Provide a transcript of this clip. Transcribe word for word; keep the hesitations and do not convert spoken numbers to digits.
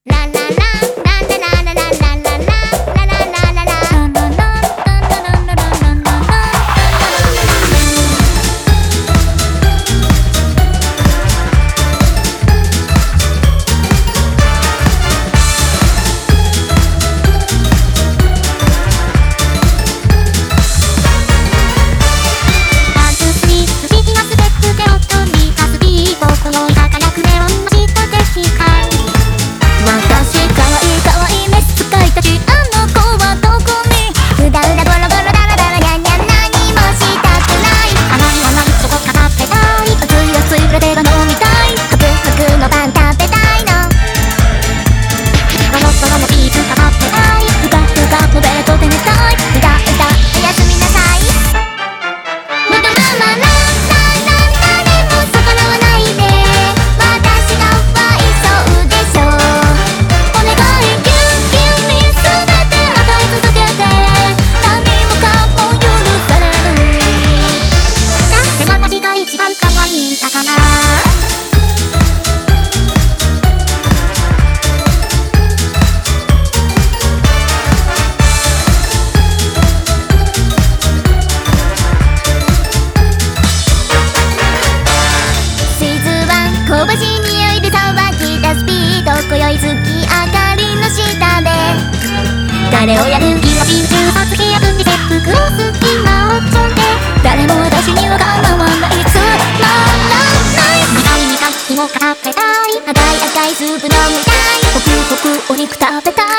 香ばしい匂いで騒ぎ出すビート、今宵月明かりの下で誰をやる気はピン中発飛躍に切腹を好きなおっちゃんで誰も私には構わないつまらない苦い苦い芋が食べたい赤い赤いスープ飲みたいホクホクお肉食べたい